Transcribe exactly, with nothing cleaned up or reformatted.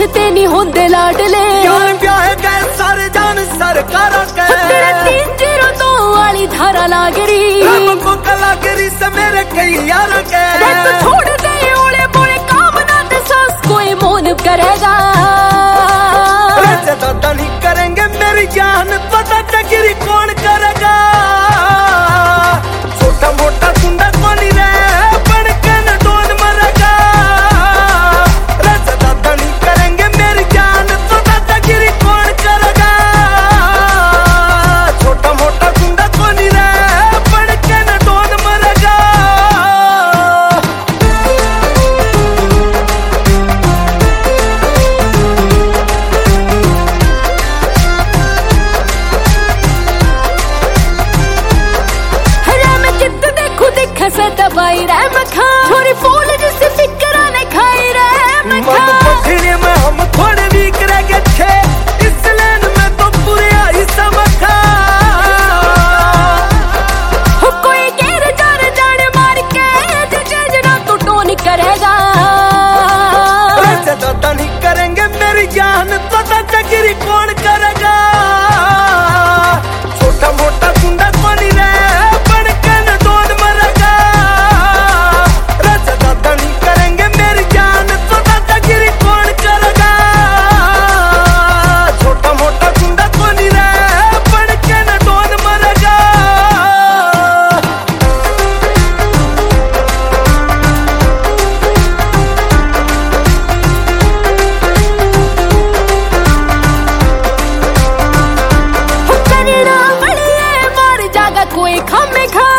रिश्ते नहीं होंदे लाडले यार ब्याह गए सारे जान सरकार के तेरे तीन जीरो दो वाली धारा लागरी को कलाकारी से मेरे कई यार के तो छोड़ दे ओले बोले काम ना ते सास कोई मोन करेगा दादा नहीं करेंगे मेरी जान पता चक्री कौन करेगा छोटा मोटा कुंडा कोनी रे बन के न डोन मरेगा दादा नहीं करेंगे मेरी जान पता चक्री कौन करेगा छोटा मोटा कुंडा कोनी रे बन के न डोन मरेगा खसा दबाई रे मखा छोरी फूल जिसे फिक्रा ने खाई रे मखा पखड़े में हम थोड़े वीक रह गए थे इस लाइन में तो पूरे आई समखा हो कोई गेर जार जान मार के तुझे जना तो टोन करेगा दादा नहीं करेंगे मेरी जान पता चक्री कौन करेगा छोटा मोटा कुंडा कोनी रे बन के न डोन मरेगा दादा नहीं करेंगे मेरी जान पता चक्री कौन करेगा छोटा मोटा कुंडा कोनी रे बन के न डोन मरेगा कोई खामे खा